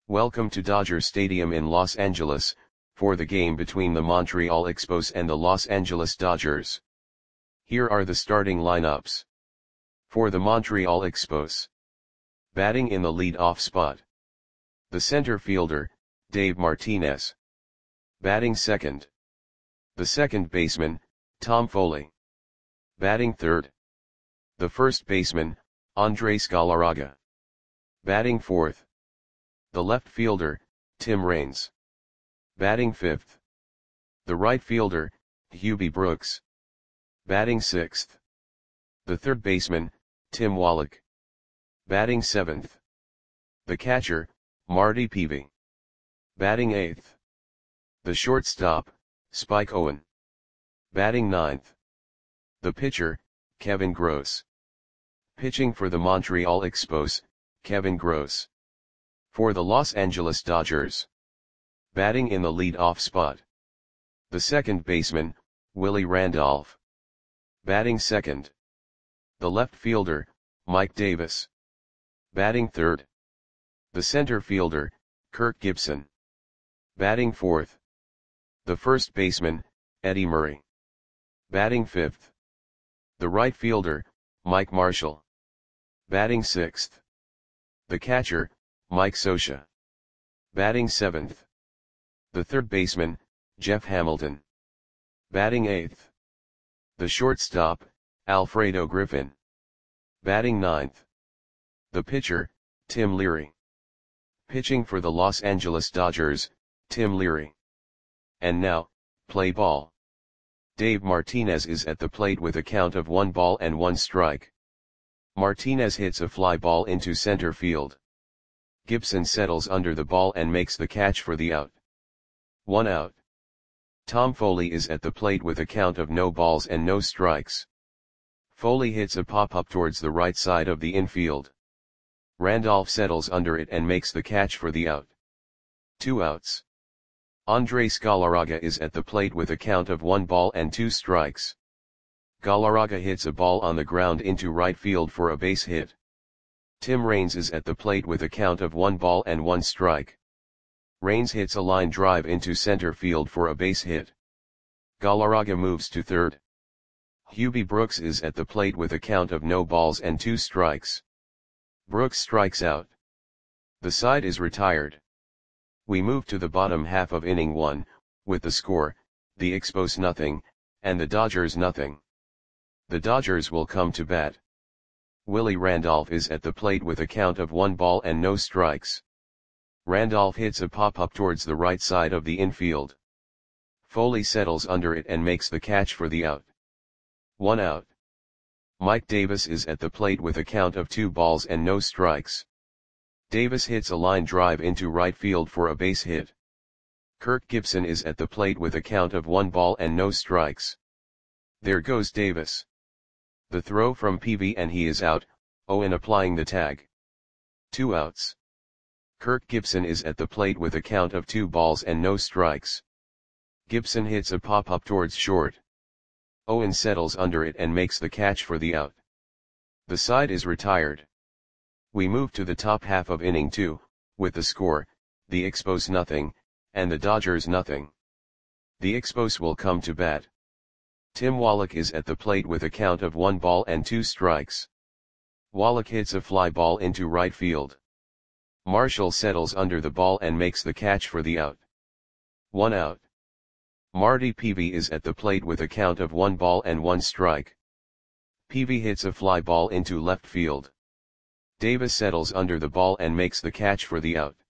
Welcome to Dodger Stadium in Los Angeles, for the game between the Montreal Expos and the Los Angeles Dodgers. Here are the starting lineups. For the Montreal Expos. Batting in the lead-off spot. The center fielder, Dave Martinez. Batting second. The second baseman, Tom Foley. Batting third. The first baseman, Andres Galarraga. Batting fourth. The left fielder, Tim Raines. Batting fifth. The right fielder, Hubie Brooks. Batting sixth. The third baseman, Tim Wallach. Batting seventh. The catcher, Marty Peavy. Batting eighth. The shortstop, Spike Owen. Batting ninth. The pitcher, Kevin Gross. Pitching for the Montreal Expos, Kevin Gross. For the Los Angeles Dodgers. Batting in the lead-off spot. The second baseman, Willie Randolph. Batting second. The left fielder, Mike Davis. Batting third. The center fielder, Kirk Gibson. Batting fourth. The first baseman, Eddie Murray. Batting fifth. The right fielder, Mike Marshall. Batting sixth. The catcher, Mike Scioscia. Batting seventh. The third baseman, Jeff Hamilton. Batting eighth. The shortstop, Alfredo Griffin. Batting ninth. The pitcher, Tim Leary. Pitching for the Los Angeles Dodgers, Tim Leary. And now, play ball. Dave Martinez is at the plate with a count of 1-1 strike. Martinez hits a fly ball into center field. Gibson settles under the ball and makes the catch for the out. 1 out. Tom Foley is at the plate with a count of no balls and no strikes. Foley hits a pop-up towards the right side of the infield. Randolph settles under it and makes the catch for the out. 2 outs. Andres Galarraga is at the plate with a count of 1-2 strikes. Galarraga hits a ball on the ground into right field for a base hit. Tim Raines is at the plate with a count of 1-1 strike. Raines hits a line drive into center field for a base hit. Galarraga moves to third. Hubie Brooks is at the plate with a count of no balls and 2 strikes. Brooks strikes out. The side is retired. We move to the bottom half of inning 1, with the score, the Expos 0, and the Dodgers 0. The Dodgers will come to bat. Willie Randolph is at the plate with a count of 1 ball and no strikes. Randolph hits a pop-up towards the right side of the infield. Foley settles under it and makes the catch for the out. 1 out. Mike Davis is at the plate with a count of 2 balls and no strikes. Davis hits a line drive into right field for a base hit. Kirk Gibson is at the plate with a count of 1 ball and no strikes. There goes Davis. The throw from Peavy and he is out, Owen applying the tag. 2 outs. Kirk Gibson is at the plate with a count of 2 balls and no strikes. Gibson hits a pop-up towards short. Owen settles under it and makes the catch for the out. The side is retired. We move to the top half of inning 2, with the score, the Expos 0, and the Dodgers 0. The Expos will come to bat. Tim Wallach is at the plate with a count of 1-2 strikes. Wallach hits a fly ball into right field. Marshall settles under the ball and makes the catch for the out. 1 out. Marty Peavy is at the plate with a count of 1-1 strike. Peavy hits a fly ball into left field. Davis settles under the ball and makes the catch for the out.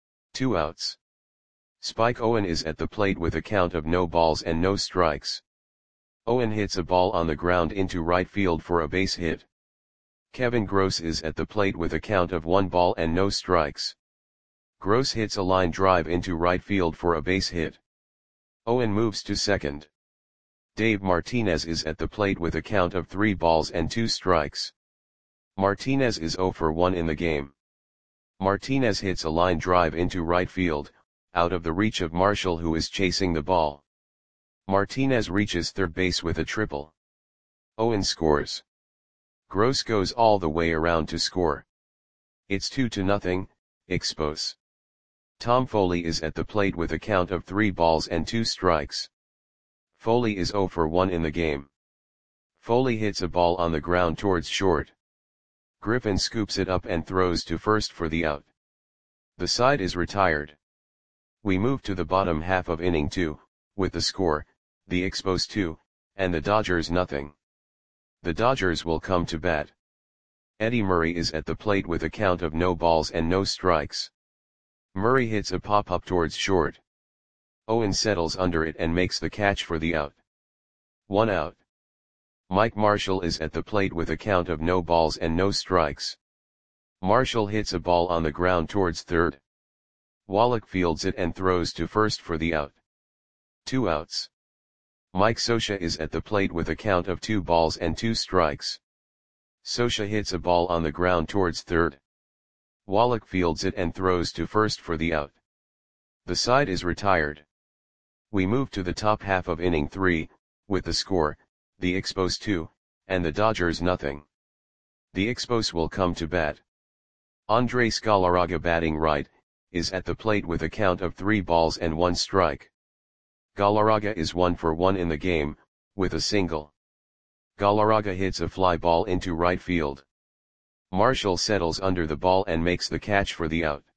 2 outs. Spike Owen is at the plate with a count of no balls and no strikes. Owen hits a ball on the ground into right field for a base hit. Kevin Gross is at the plate with a count of 1 ball and no strikes. Gross hits a line drive into right field for a base hit. Owen moves to second. Dave Martinez is at the plate with a count of 3 balls and 2 strikes. Martinez is 0 for 1 in the game. Martinez hits a line drive into right field, out of the reach of Marshall who is chasing the ball. Martinez reaches third base with a triple. Owen scores. Gross goes all the way around to score. It's 2-0, Expos. Tom Foley is at the plate with a count of 3 balls and 2 strikes. Foley is 0 for 1 in the game. Foley hits a ball on the ground towards short. Griffin scoops it up and throws to first for the out. The side is retired. We move to the bottom half of inning 2, with the score, the Expos 2, and the Dodgers nothing. The Dodgers will come to bat. Eddie Murray is at the plate with a count of no balls and no strikes. Murray hits a pop-up towards short. Owen settles under it and makes the catch for the out. 1 out. Mike Marshall is at the plate with a count of no balls and no strikes. Marshall hits a ball on the ground towards third. Wallach fields it and throws to first for the out. 2 outs. Mike Scioscia is at the plate with a count of 2 balls and 2 strikes. Scioscia hits a ball on the ground towards third. Wallach fields it and throws to first for the out. The side is retired. We move to the top half of inning 3, with the score, the Expos 2, and the Dodgers nothing. The Expos will come to bat. Andres Galarraga, batting right, is at the plate with a count of 3 balls and 1 strike. Galarraga is 1 for 1 in the game, with a single. Galarraga hits a fly ball into right field. Marshall settles under the ball and makes the catch for the out.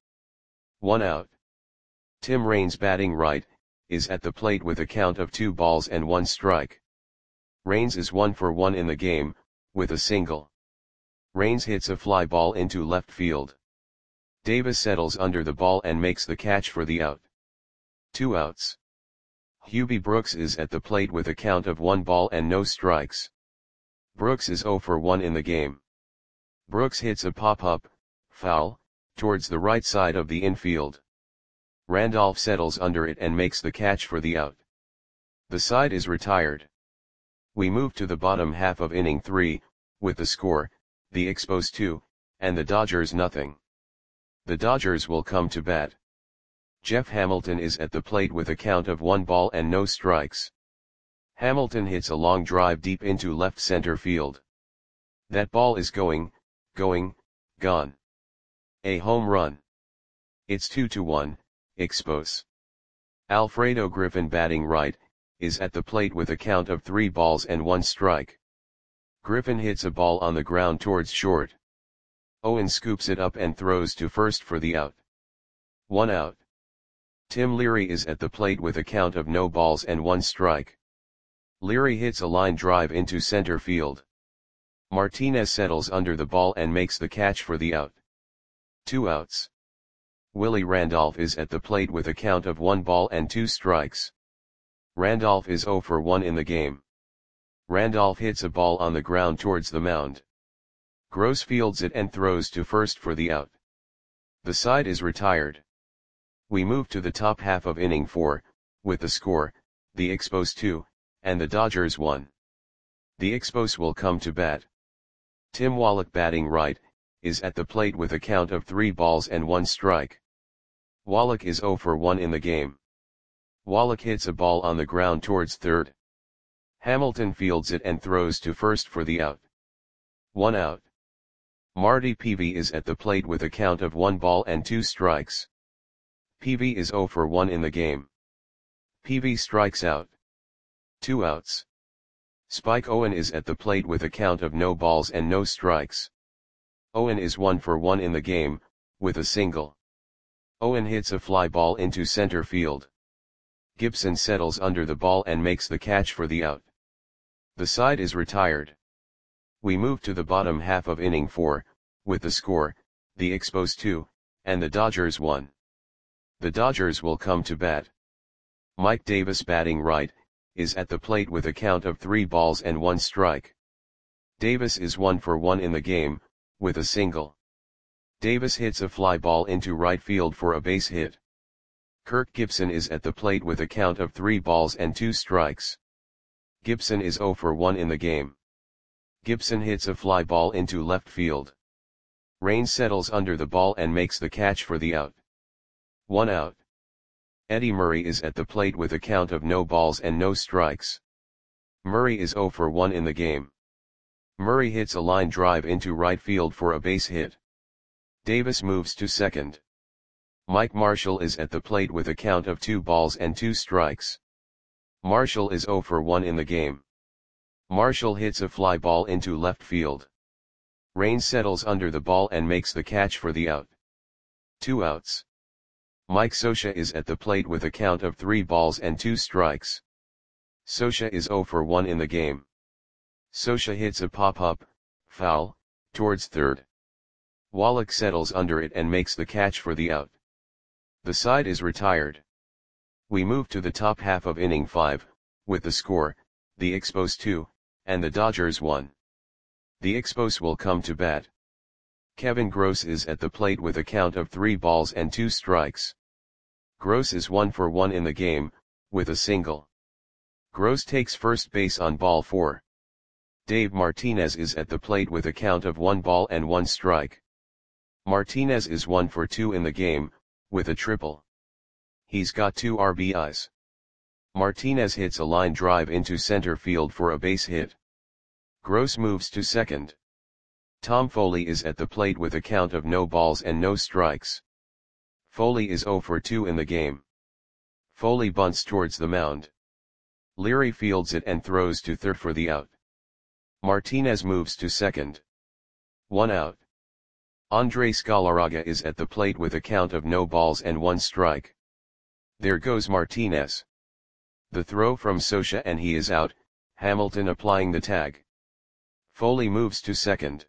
1 out. Tim Raines, batting right, is at the plate with a count of 2 balls and 1 strike. Raines is 1 for 1 in the game, with a single. Raines hits a fly ball into left field. Davis settles under the ball and makes the catch for the out. 2 outs. Hubie Brooks is at the plate with a count of 1 ball and no strikes. Brooks is 0 for 1 in the game. Brooks hits a pop-up, foul, towards the right side of the infield. Randolph settles under it and makes the catch for the out. The side is retired. We move to the bottom half of inning 3, with the score, the Expos 2, and the Dodgers nothing. The Dodgers will come to bat. Jeff Hamilton is at the plate with a count of 1 ball and no strikes. Hamilton hits a long drive deep into left center field. That ball is going, gone. A home run. It's 2-1, Expos. Alfredo Griffin, batting right, is at the plate with a count of 3 balls and 1 strike. Griffin hits a ball on the ground towards short. Owen scoops it up and throws to first for the out. 1 out. Tim Leary is at the plate with a count of no balls and 1 strike. Leary hits a line drive into center field. Martinez settles under the ball and makes the catch for the out. 2 outs. Willie Randolph is at the plate with a count of 1 ball and 2 strikes. Randolph is 0 for 1 in the game. Randolph hits a ball on the ground towards the mound. Gross fields it and throws to first for the out. The side is retired. We move to the top half of inning 4, with the score, the Expos 2, and the Dodgers 1. The Expos will come to bat. Tim Wallach, batting right, is at the plate with a count of 3 balls and 1 strike. Wallach is 0 for 1 in the game. Wallach hits a ball on the ground towards third. Hamilton fields it and throws to first for the out. 1 out. Marty Peavy is at the plate with a count of 1 ball and 2 strikes. Peavy is 0 for 1 in the game. Peavy strikes out. 2 outs. Spike Owen is at the plate with a count of no balls and no strikes. Owen is 1 for 1 in the game, with a single. Owen hits a fly ball into center field. Gibson settles under the ball and makes the catch for the out. The side is retired. We move to the bottom half of inning 4, with the score, the Expos 2, and the Dodgers 1. The Dodgers will come to bat. Mike Davis, batting right, is at the plate with a count of 3 balls and 1 strike. Davis is 1 for 1 in the game, with a single. Davis hits a fly ball into right field for a base hit. Kirk Gibson is at the plate with a count of 3 balls and 2 strikes. Gibson is 0 for 1 in the game. Gibson hits a fly ball into left field. Raines settles under the ball and makes the catch for the out. 1 out. Eddie Murray is at the plate with a count of no balls and no strikes. Murray is 0 for 1 in the game. Murray hits a line drive into right field for a base hit. Davis moves to second. Mike Marshall is at the plate with a count of 2 balls and 2 strikes. Marshall is 0 for 1 in the game. Marshall hits a fly ball into left field. Raines settles under the ball and makes the catch for the out. 2 outs. Mike Scioscia is at the plate with a count of 3 balls and 2 strikes. Scioscia is 0 for 1 in the game. Scioscia hits a pop-up, foul, towards third. Wallach settles under it and makes the catch for the out. The side is retired. We move to the top half of inning 5, with the score, the Expos 2, and the Dodgers 1. The Expos will come to bat. Kevin Gross is at the plate with a count of 3 balls and 2 strikes. Gross is 1 for 1 in the game, with a single. Gross takes first base on ball 4. Dave Martinez is at the plate with a count of 1 ball and 1 strike. Martinez is 1 for 2 in the game, with a triple. He's got 2 RBIs. Martinez hits a line drive into center field for a base hit. Gross moves to second. Tom Foley is at the plate with a count of no balls and no strikes. Foley is 0 for 2 in the game. Foley bunts towards the mound. Leary fields it and throws to third for the out. Martinez moves to second. 1 out. Andres Galarraga is at the plate with a count of no balls and 1 strike. There goes Martinez. The throw from Scioscia and he is out, Hamilton applying the tag. Foley moves to second.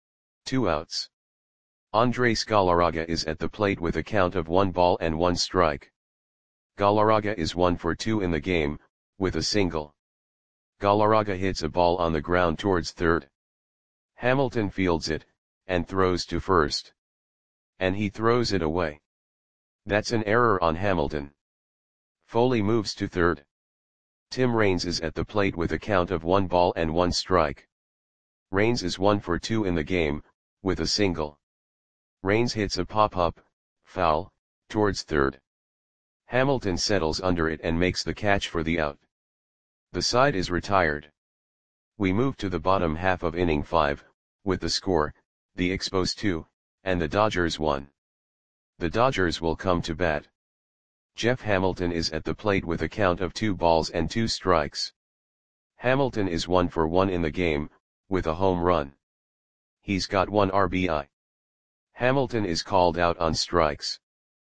2 outs. Andres Galarraga is at the plate with a count of 1 ball and 1 strike. Galarraga is 1 for 2 in the game, with a single. Galarraga hits a ball on the ground towards third. Hamilton fields it, and throws to first. And he throws it away. That's an error on Hamilton. Foley moves to third. Tim Raines is at the plate with a count of 1 ball and 1 strike. Raines is 1 for 2 in the game, with a single. Raines hits a pop-up, foul, towards third. Hamilton settles under it and makes the catch for the out. The side is retired. We move to the bottom half of inning 5, with the score, the Expos 2, and the Dodgers 1. The Dodgers will come to bat. Jeff Hamilton is at the plate with a count of 2 balls and 2 strikes. Hamilton is 1 for 1 in the game, with a home run. He's got 1 RBI. Hamilton is called out on strikes.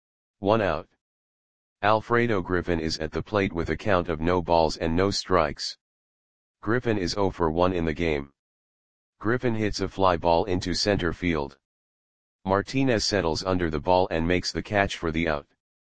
1 out. Alfredo Griffin is at the plate with a count of no balls and no strikes. Griffin is 0 for 1 in the game. Griffin hits a fly ball into center field. Martinez settles under the ball and makes the catch for the out.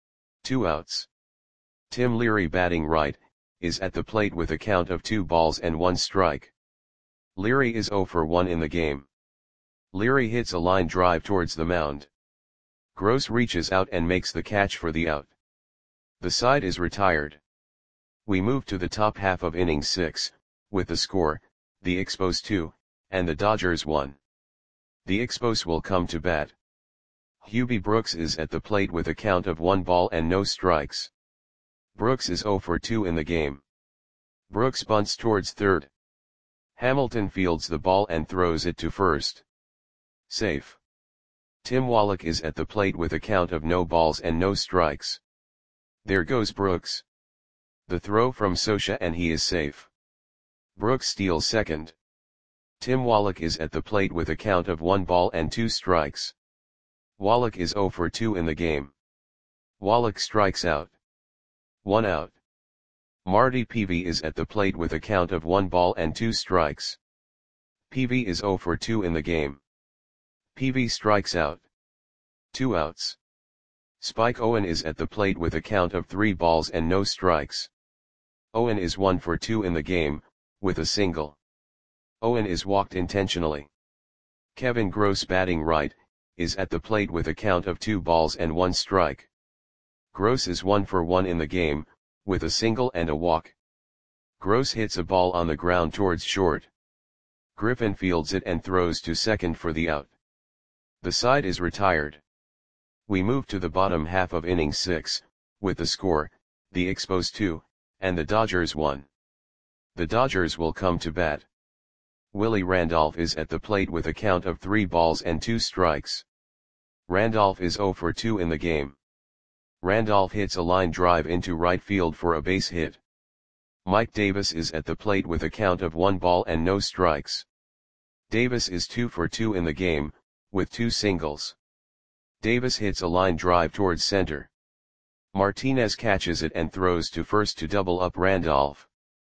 2 outs. Tim Leary, batting right, is at the plate with a count of 2 balls and 1 strike. Leary is 0 for 1 in the game. Leary hits a line drive towards the mound. Gross reaches out and makes the catch for the out. The side is retired. We move to the top half of inning 6, with the score, the Expos 2, and the Dodgers 1. The Expos will come to bat. Hubie Brooks is at the plate with a count of 1 ball and no strikes. Brooks is 0 for 2 in the game. Brooks bunts towards third. Hamilton fields the ball and throws it to first. Safe. Tim Wallach is at the plate with a count of no balls and no strikes. There goes Brooks. The throw from Scioscia and he is safe. Brooks steals second. Tim Wallach is at the plate with a count of 1 ball and 2 strikes. Wallach is 0 for 2 in the game. Wallach strikes out. 1 out. Marty Peavy is at the plate with a count of 1 ball and 2 strikes. Peavy is 0 for 2 in the game. Peavy strikes out. 2 outs. Spike Owen is at the plate with a count of 3 balls and no strikes. Owen is 1 for 2 in the game, with a single. Owen is walked intentionally. Kevin Gross, batting right, is at the plate with a count of 2 balls and 1 strike. Gross is 1 for 1 in the game, with a single and a walk. Gross hits a ball on the ground towards short. Griffin fields it and throws to second for the out. The side is retired. We move to the bottom half of inning 6, with the score, the Expos 2, and the Dodgers 1. The Dodgers will come to bat. Willie Randolph is at the plate with a count of 3 balls and 2 strikes. Randolph is 0 for 2 in the game. Randolph hits a line drive into right field for a base hit. Mike Davis is at the plate with a count of 1 ball and no strikes. Davis is 2 for 2 in the game, with 2 singles. Davis hits a line drive towards center. Martinez catches it and throws to first to double up Randolph.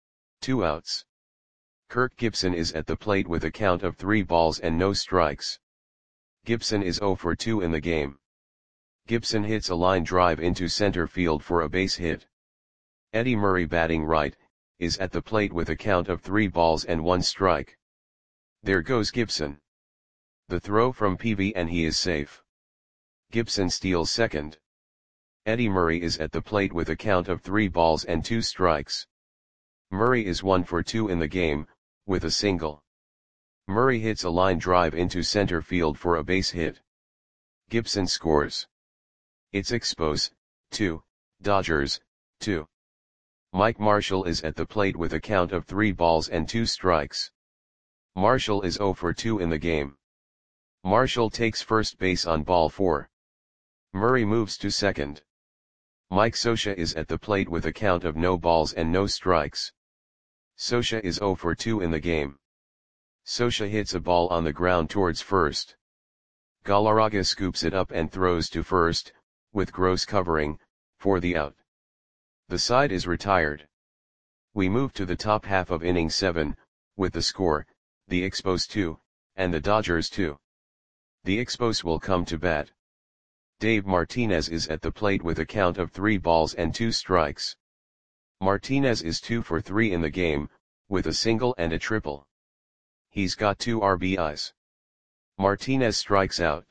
2 outs. Kirk Gibson is at the plate with a count of 3 balls and no strikes. Gibson is 0 for 2 in the game. Gibson hits a line drive into center field for a base hit. Eddie Murray, batting right, is at the plate with a count of 3 balls and 1 strike. There goes Gibson. The throw from Peavy and he is safe. Gibson steals second. Eddie Murray is at the plate with a count of 3 balls and 2 strikes. Murray is 1 for 2 in the game, with a single. Murray hits a line drive into center field for a base hit. Gibson scores. It's Expos, 2, Dodgers, 2. Mike Marshall is at the plate with a count of 3 balls and 2 strikes. Marshall is 0 for 2 in the game. Marshall takes first base on ball 4. Murray moves to second. Mike Scioscia is at the plate with a count of no balls and no strikes. Scioscia is 0 for 2 in the game. Scioscia hits a ball on the ground towards first. Galarraga scoops it up and throws to first, with Gross covering, for the out. The side is retired. We move to the top half of inning 7, with the score, the Expos 2, and the Dodgers 2. The Expos will come to bat. Dave Martinez is at the plate with a count of 3 balls and 2 strikes. Martinez is 2 for 3 in the game, with a single and a triple. He's got 2 RBIs. Martinez strikes out.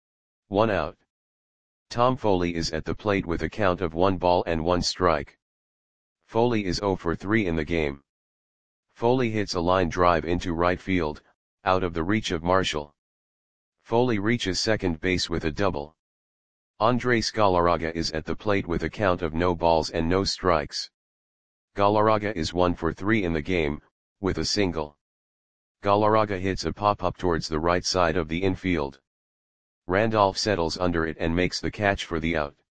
1 out. Tom Foley is at the plate with a count of 1 ball and 1 strike. Foley is 0 for 3 in the game. Foley hits a line drive into right field, out of the reach of Marshall. Foley reaches second base with a double. Andres Galarraga is at the plate with a count of no balls and no strikes. Galarraga is 1 for 3 in the game, with a single. Galarraga hits a pop-up towards the right side of the infield. Randolph settles under it and makes the catch for the out.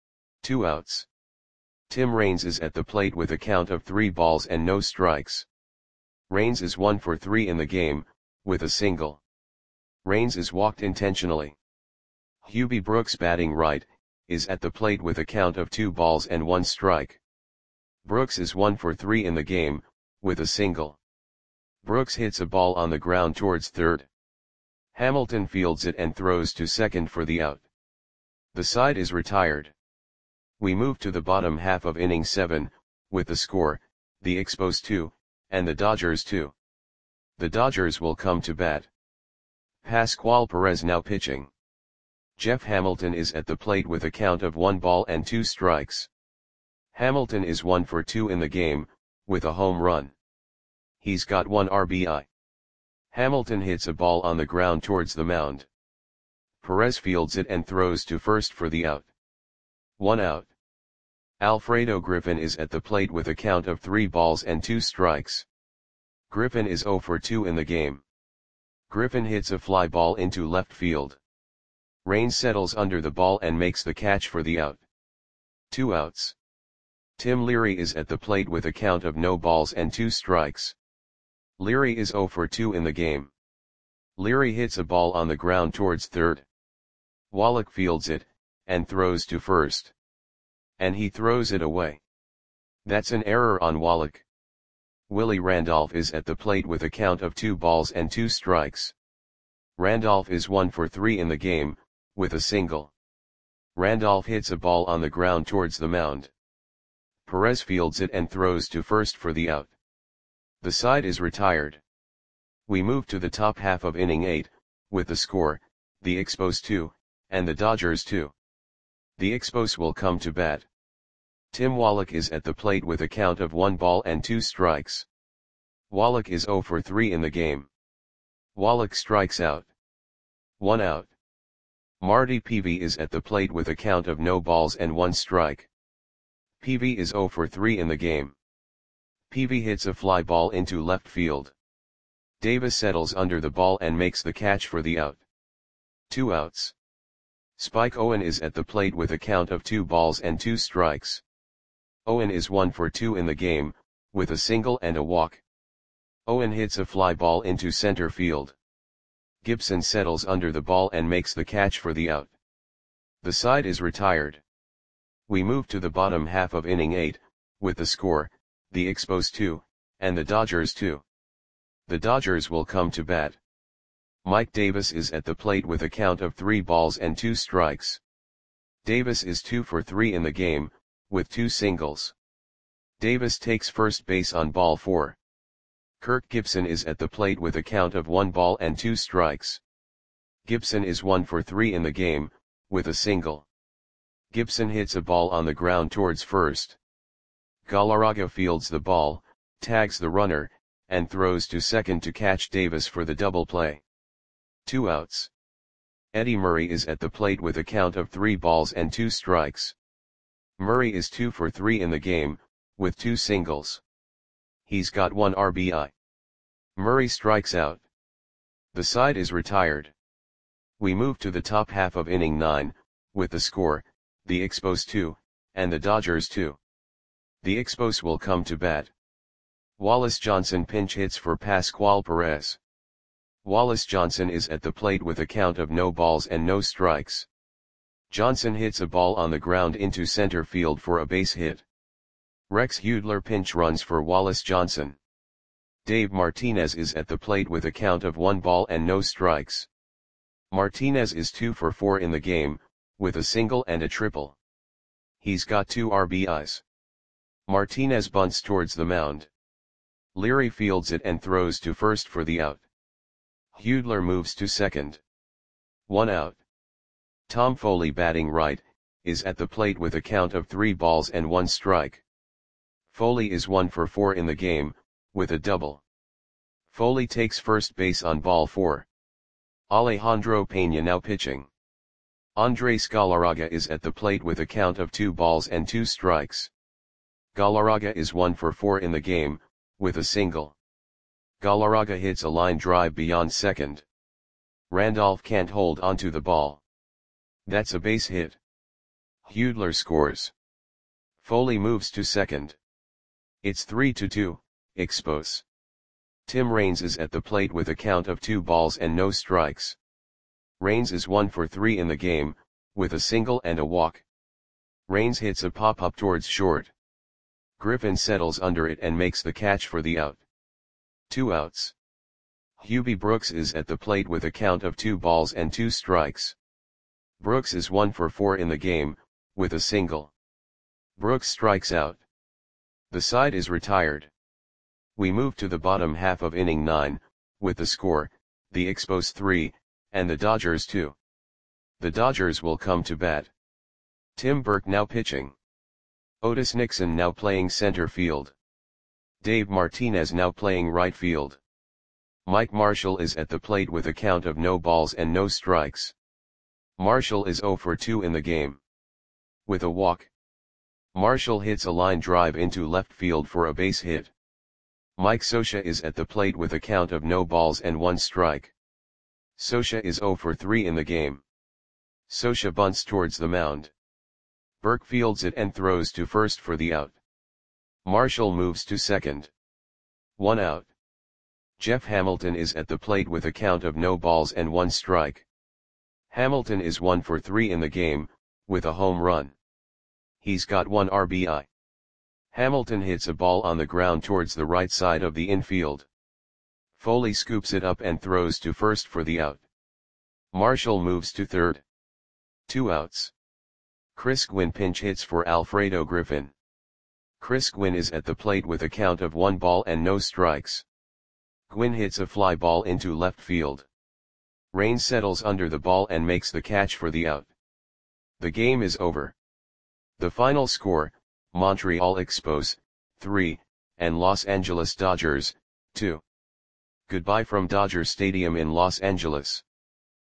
2 outs. Tim Raines is at the plate with a count of 3 balls and no strikes. Raines is 1 for 3 in the game, with a single. Raines is walked intentionally. Hubie Brooks, batting right, is at the plate with a count of 2 balls and 1 strike. Brooks is 1 for 3 in the game, with a single. Brooks hits a ball on the ground towards third. Hamilton fields it and throws to second for the out. The side is retired. We move to the bottom half of inning 7, with the score, the Expos 2, and the Dodgers 2. The Dodgers will come to bat. Pascual Perez now pitching. Jeff Hamilton is at the plate with a count of 1 ball and 2 strikes. Hamilton is 1 for 2 in the game, with a home run. He's got 1 RBI. Hamilton hits a ball on the ground towards the mound. Perez fields it and throws to first for the out. 1 out. Alfredo Griffin is at the plate with a count of 3 balls and 2 strikes. Griffin is 0 for 2 in the game. Griffin hits a fly ball into left field. Raines settles under the ball and makes the catch for the out. 2 outs. Tim Leary is at the plate with a count of no balls and 2 strikes. Leary is 0 for 2 in the game. Leary hits a ball on the ground towards third. Wallach fields it, and throws to first. And he throws it away. That's an error on Wallach. Willie Randolph is at the plate with a count of 2 balls and 2 strikes. Randolph is 1 for 3 in the game, with a single. Randolph hits a ball on the ground towards the mound. Perez fields it and throws to first for the out. The side is retired. We move to the top half of inning 8, with the score, the Expos 2, and the Dodgers 2. The Expos will come to bat. Tim Wallach is at the plate with a count of 1 ball and 2 strikes. Wallach is 0 for 3 in the game. Wallach strikes out. 1 out. Marty Peavy is at the plate with a count of no balls and 1 strike. Peavy is 0 for 3 in the game. Peavy hits a fly ball into left field. Davis settles under the ball and makes the catch for the out. 2 outs. Spike Owen is at the plate with a count of 2 balls and 2 strikes. Owen is 1 for 2 in the game, with a single and a walk. Owen hits a fly ball into center field. Gibson settles under the ball and makes the catch for the out. The side is retired. We move to the bottom half of inning 8, with the score, the Expos 2, and the Dodgers 2. The Dodgers will come to bat. Mike Davis is at the plate with a count of 3 balls and 2 strikes. Davis is 2 for 3 in the game, with 2 singles. Davis takes first base on ball 4. Kirk Gibson is at the plate with a count of 1 ball and 2 strikes. Gibson is 1 for 3 in the game, with a single. Gibson hits a ball on the ground towards first. Galarraga fields the ball, tags the runner, and throws to second to catch Davis for the double play. 2 outs. Eddie Murray is at the plate with a count of 3 balls and 2 strikes. Murray is 2 for 3 in the game, with 2 singles. He's got 1 RBI. Murray strikes out. The side is retired. We move to the top half of inning 9, with the score, the Expos 2, and the Dodgers 2. The Expos will come to bat. Wallace Johnson pinch hits for Pascual Perez. Wallace Johnson is at the plate with a count of no balls and no strikes. Johnson hits a ball on the ground into center field for a base hit. Rex Hudler pinch runs for Wallace Johnson. Dave Martinez is at the plate with a count of 1 ball and no strikes. Martinez is 2 for 4 in the game, with a single and a triple. He's got 2 RBIs. Martinez bunts towards the mound. Leary fields it and throws to first for the out. Hudler moves to second. 1 out. Tom Foley, batting right, is at the plate with a count of 3 balls and 1 strike. Foley is 1 for 4 in the game, with a double. Foley takes first base on ball 4. Alejandro Peña now pitching. Andres Galarraga is at the plate with a count of 2 balls and 2 strikes. Galarraga is 1 for 4 in the game, with a single. Galarraga hits a line drive beyond second. Randolph can't hold onto the ball. That's a base hit. Hudler scores. Foley moves to second. It's 3-2, Expos. Tim Raines is at the plate with a count of 2 balls and no strikes. Raines is 1 for 3 in the game, with a single and a walk. Raines hits a pop-up towards short. Griffin settles under it and makes the catch for the out. 2 outs. Hubie Brooks is at the plate with a count of 2 balls and 2 strikes. Brooks is 1 for 4 in the game, with a single. Brooks strikes out. The side is retired. We move to the bottom half of inning 9, with the score, the Expos 3, and the Dodgers 2. The Dodgers will come to bat. Tim Burke now pitching. Otis Nixon now playing center field. Dave Martinez now playing right field. Mike Marshall is at the plate with a count of no balls and no strikes. Marshall is 0 for 2 in the game. With a walk. Marshall hits a line drive into left field for a base hit. Mike Scioscia is at the plate with a count of no balls and 1 strike. Scioscia is 0 for 3 in the game. Scioscia bunts towards the mound. Burke fields it and throws to first for the out. Marshall moves to second. 1 out. Jeff Hamilton is at the plate with a count of no balls and 1 strike. Hamilton is 1 for 3 in the game, with a home run. He's got 1 RBI. Hamilton hits a ball on the ground towards the right side of the infield. Foley scoops it up and throws to first for the out. Marshall moves to third. 2 outs. Chris Gwynn pinch hits for Alfredo Griffin. Chris Gwynn is at the plate with a count of 1 ball and no strikes. Gwynn hits a fly ball into left field. Raines settles under the ball and makes the catch for the out. The game is over. The final score, Montreal Expos, 3, and Los Angeles Dodgers, 2. Goodbye from Dodger Stadium in Los Angeles.